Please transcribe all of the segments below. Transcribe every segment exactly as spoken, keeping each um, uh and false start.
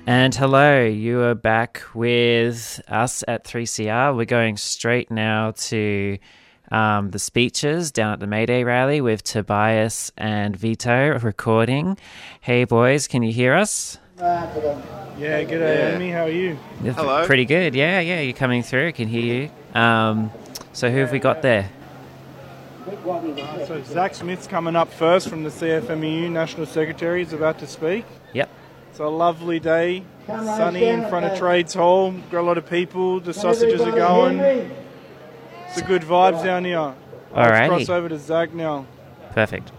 And hello, you are back with us at three C R. We're going straight now to um, the speeches down at the May Day rally with Tobias and Vito recording. Hey boys, can you hear us? Yeah, g'day yeah. Amy, how are you? Hello. Pretty good, yeah, yeah, you're coming through, I can hear you. Um, so who have we got there? Uh, so Zach Smith's coming up first from the C F M E U, National Secretary, is about to speak. Yep. It's a lovely day, sunny in front of Trades Hall, got a lot of people, the sausages are going. It's a good vibes down here. Alrighty. Let's cross over to Zach now. Perfect.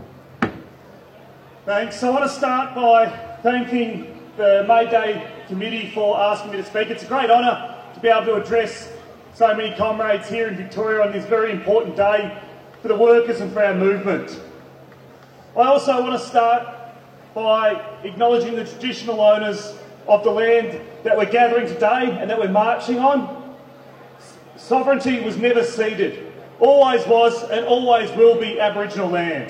Thanks. I want to start by thanking the May Day committee for asking me to speak. It's a great honour to be able to address so many comrades here in Victoria on this very important day for the workers and for our movement. I also want to start by acknowledging the traditional owners of the land that we're gathering today and that we're marching on. Sovereignty was never ceded, always was and always will be Aboriginal land.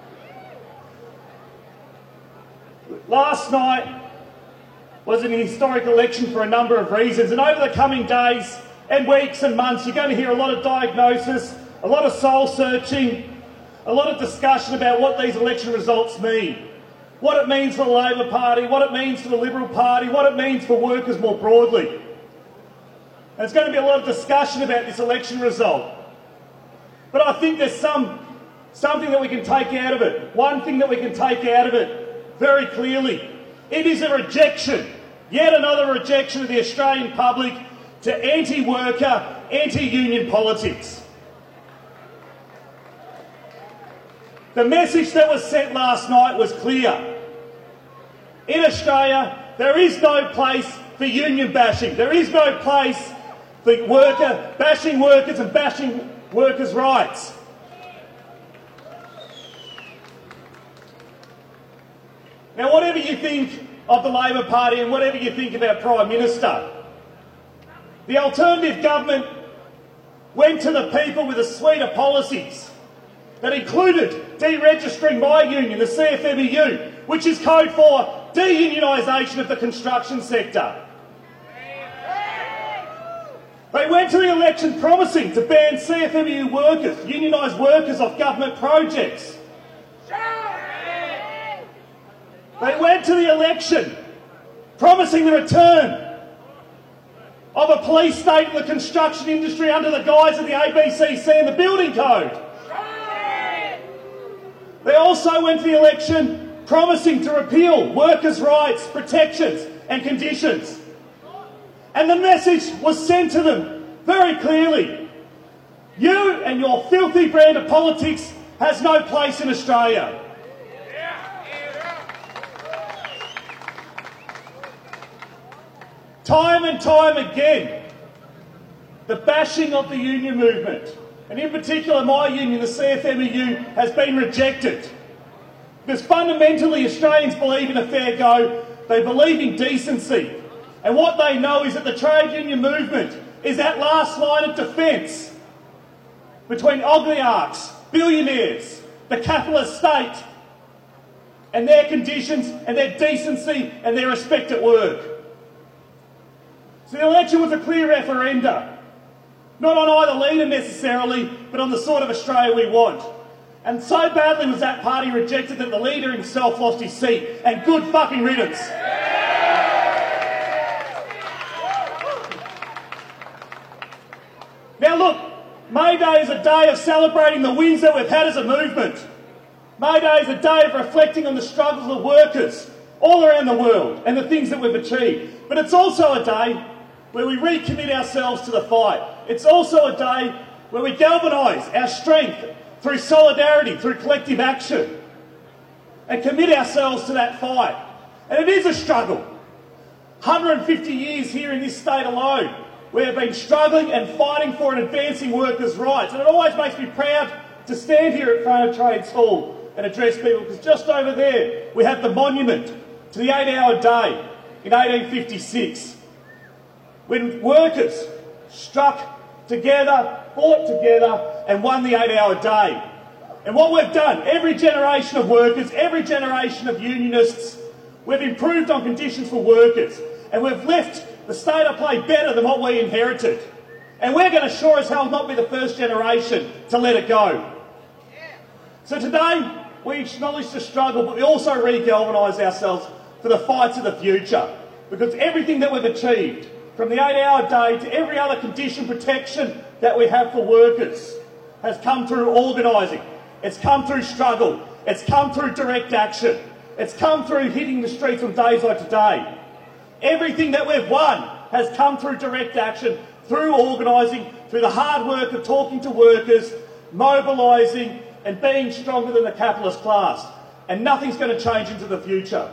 Last night was an historic election for a number of reasons, and over the coming days and weeks and months you're going to hear a lot of diagnosis, a lot of soul searching, a lot of discussion about what these election results mean. What it means for the Labor Party, what it means for the Liberal Party, what it means for workers more broadly. And there's going to be a lot of discussion about this election result. But I think there's some, something that we can take out of it. One thing that we can take out of it very clearly. It is a rejection, yet another rejection of the Australian public to anti-worker, anti-union politics. The message that was sent last night was clear. In Australia, there is no place for union bashing. There is no place for worker bashing workers and bashing workers' rights. Now, whatever you think of the Labor Party and whatever you think of our Prime Minister, the Alternative Government went to the people with a suite of policies that included deregistering my union, the C F M E U, which is code for de-unionisation of the construction sector. They went to the election promising to ban C F M E U workers, unionised workers off government projects. They went to the election promising the return of a police state in the construction industry under the guise of the A B C C and the building code. They also went to the election promising to repeal workers' rights, protections and conditions. And the message was sent to them very clearly. You and your filthy brand of politics has no place in Australia. Time and time again, the bashing of the union movement, and in particular my union, the C F M E U, has been rejected. Because fundamentally Australians believe in a fair go, they believe in decency. And what they know is that the trade union movement is that last line of defence between oligarchs, billionaires, the capitalist state, and their conditions and their decency and their respect at work. So the election was a clear referenda, not on either leader necessarily, but on the sort of Australia we want. And so badly was that party rejected that the leader himself lost his seat, and good fucking riddance. Now look, May Day is a day of celebrating the wins that we've had as a movement. May Day is a day of reflecting on the struggles of workers all around the world and the things that we've achieved. But it's also a day where we recommit ourselves to the fight. It's also a day where we galvanise our strength through solidarity, through collective action, and commit ourselves to that fight. And it is a struggle. one hundred fifty years here in this state alone, we have been struggling and fighting for and advancing workers' rights. And it always makes me proud to stand here at front of Trades Hall and address people, because just over there we have the monument to the eight-hour day in eighteen fifty-six, when workers struck together, fought together and won the eight-hour day. And what we've done, every generation of workers, every generation of unionists, We've improved on conditions for workers, and we've left the state of play better than what we inherited. And we're going to sure as hell not be the first generation to let it go. So today, we acknowledge the struggle, but we also re-galvanise ourselves for the fights of the future. Because everything that we've achieved, from the eight-hour day to every other condition protection that we have for workers, has come through organising. It's come through struggle. It's come through direct action. It's come through hitting the streets on days like today. Everything that we've won has come through direct action, through organising, through the hard work of talking to workers, mobilising and being stronger than the capitalist class. And nothing's going to change into the future.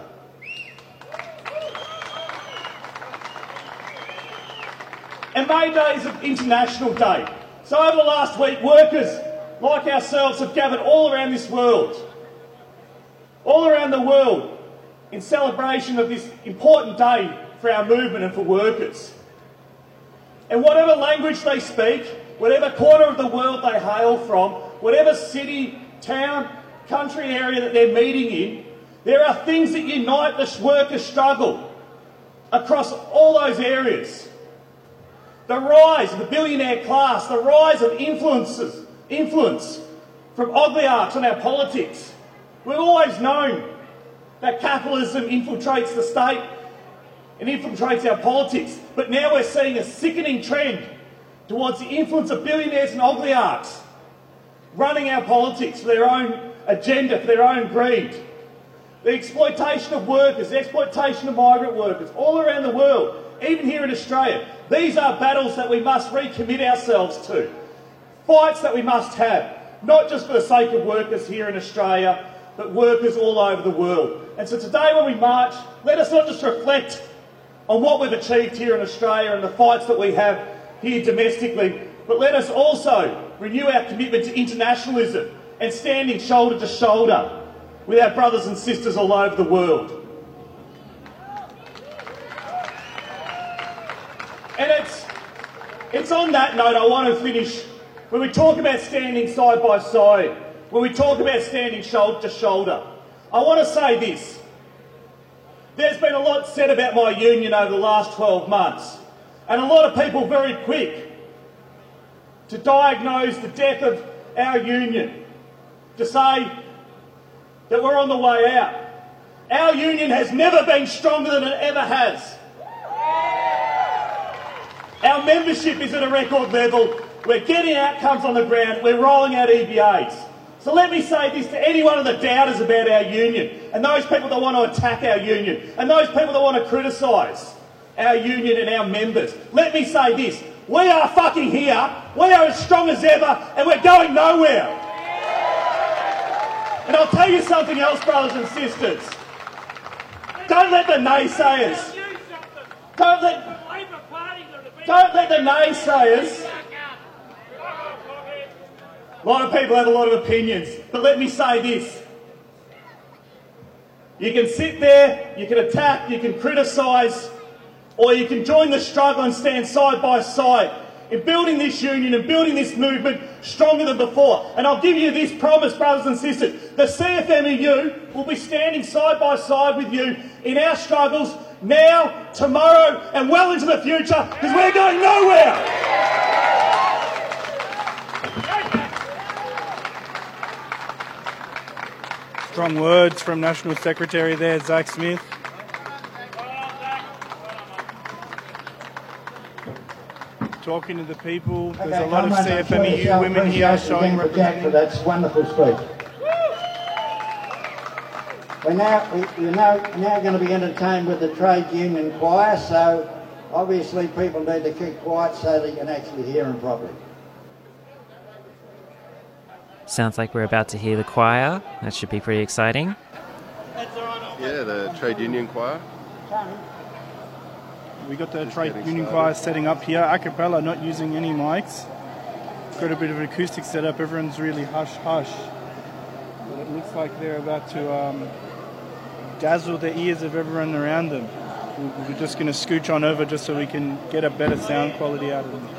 And May Day is an international day. So over the last week, workers like ourselves have gathered all around this world, all around the world, in celebration of this important day for our movement and for workers. And whatever language they speak, whatever corner of the world they hail from, whatever city, town, country area that they're meeting in, there are things that unite this workers' struggle across all those areas. The rise of the billionaire class, the rise of influences, influence from oligarchs on our politics. We've always known that capitalism infiltrates the state and infiltrates our politics, but now we're seeing a sickening trend towards the influence of billionaires and oligarchs running our politics for their own agenda, for their own greed. The exploitation of workers, the exploitation of migrant workers all around the world, even here in Australia. These are battles that we must recommit ourselves to. Fights that we must have, not just for the sake of workers here in Australia, but workers all over the world. And so today when we march, let us not just reflect on what we've achieved here in Australia and the fights that we have here domestically, but let us also renew our commitment to internationalism and standing shoulder to shoulder with our brothers and sisters all over the world. And it's, it's on that note I want to finish. When we talk about standing side by side, when we talk about standing shoulder to shoulder, I want to say this. There's been a lot said about my union over the last twelve months, and a lot of people very quick to diagnose the death of our union, to say that we're on the way out. Our union has never been stronger than it ever has. Our membership is at a record level. We're getting outcomes on the ground. We're rolling out E B As. So let me say this to any one of the doubters about our union, and those people that want to attack our union, and those people that want to criticise our union and our members. Let me say this. We are fucking here. We are as strong as ever, and we're going nowhere. And I'll tell you something else, brothers and sisters. Don't let the naysayers... Don't let... Don't let the naysayers... A lot of people have a lot of opinions, but let me say this. You can sit there, you can attack, you can criticise, or you can join the struggle and stand side by side in building this union and building this movement stronger than before. And I'll give you this promise, brothers and sisters. The C F M E U will be standing side by side with you in our struggles now, tomorrow, and well into the future, because we're going nowhere. Strong words from National Secretary there, Zach Smith. Talking to the people. There's Okay, a lot of on, C F M E U women here showing for Jack for representing. that wonderful speech. We're now, we- we're now, now going to be entertained with the trade union choir, so obviously people need to keep quiet so that you can actually hear them properly. Sounds like we're about to hear the choir. That should be pretty exciting. Yeah, the trade union choir. We got the trade union choir setting up here, a cappella, not using any mics. Got a bit of an acoustic setup. Everyone's really hush hush. But it looks like they're about to um, dazzle the ears of everyone around them. We're just going to scooch on over just so we can get a better sound quality out of them.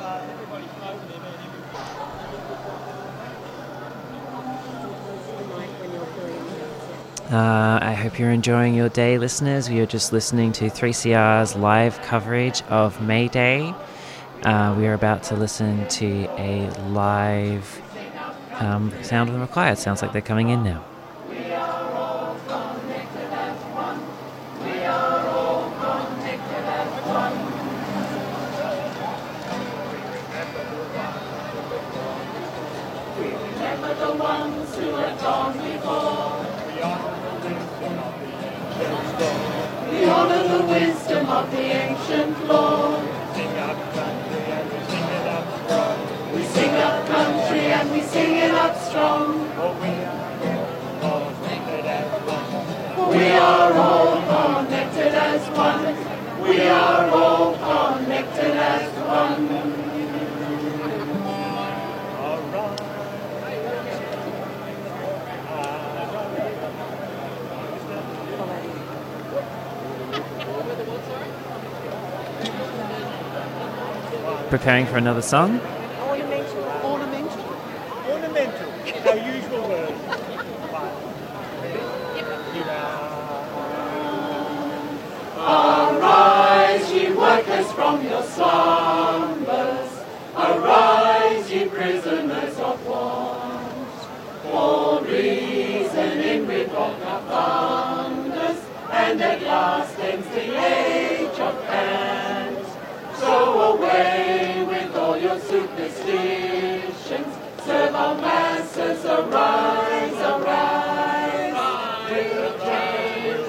Uh, I hope you're enjoying your day, listeners. We are just listening to three C R's live coverage of May Day. Uh, we are about to listen to a live um, sound of the choir. It sounds like they're coming in now. We are all connected as one. We are all connected as one. We remember the ones who have gone before. We honor the wisdom of the ancient law. We sing up country and we sing it up strong. We are all connected as one. We are all connected as one. Preparing for another song? Ornamental. Ornamental. Ornamental. Our usual word. Arise, ye workers, from your slumbers. Arise, ye prisoners of want. For reason in revolt of thunders, and at last ends the age of pants. So away with all your superstitions, serve our masses, arise, arise. With change,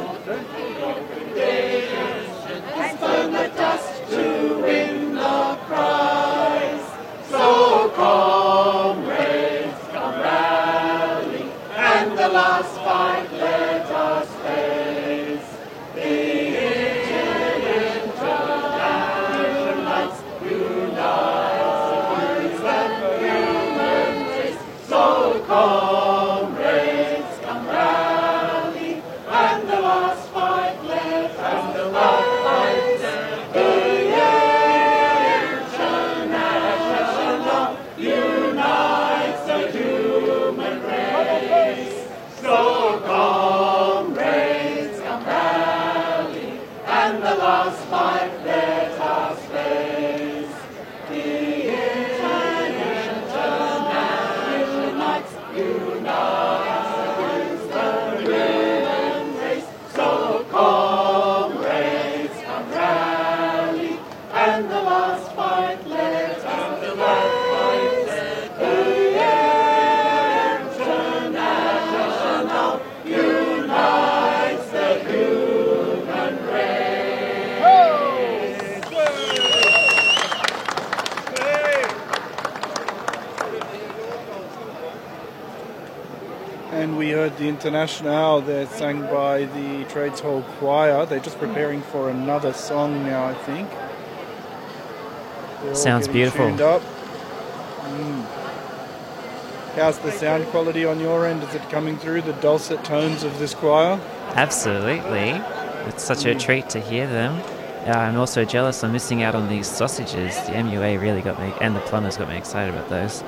and burn the dust to win the prize. So comrades, come rally, and the last fight let us face. The comrades, come rally, and the last fight let us fight. The international unites the human race. So comrades, come rally, and the last fight let us face. The unites the human race. So comrades, come rally, and the last fight let us fight. The international unites the human race. And we heard the International there sang by the Trades Hall Choir. They're just preparing for another song now, I think. They're all Sounds getting beautiful. tuned up. Mm. How's the sound quality on your end? Is it coming through, the dulcet tones of this choir? Absolutely. It's such a treat to hear them. Uh, I'm also jealous I'm missing out on these sausages. The M U A really got me, and the plumbers got me excited about those.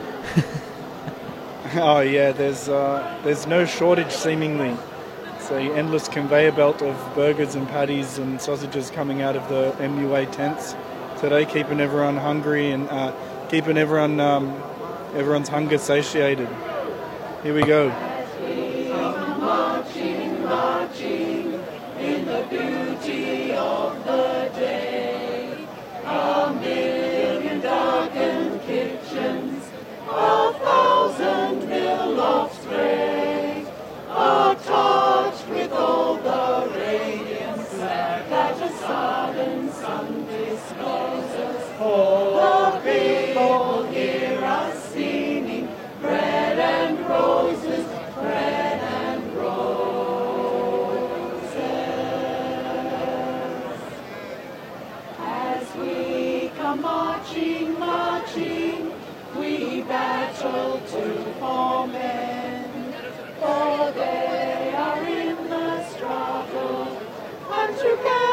Oh yeah, there's uh, there's no shortage seemingly. It's an endless conveyor belt of burgers and patties and sausages coming out of the M U A tents today, keeping everyone hungry and uh, keeping everyone um, everyone's hunger satiated. Here we go. Marching, marching in the beauty of the day. A million darkened kitchens, a thousand mill offspring, are touched with all the radiance that a sudden sun discloses. The people hear us singing, bread and roses, bread and roses. As we come marching, marching, we battle to form men, for they are in the struggle, and together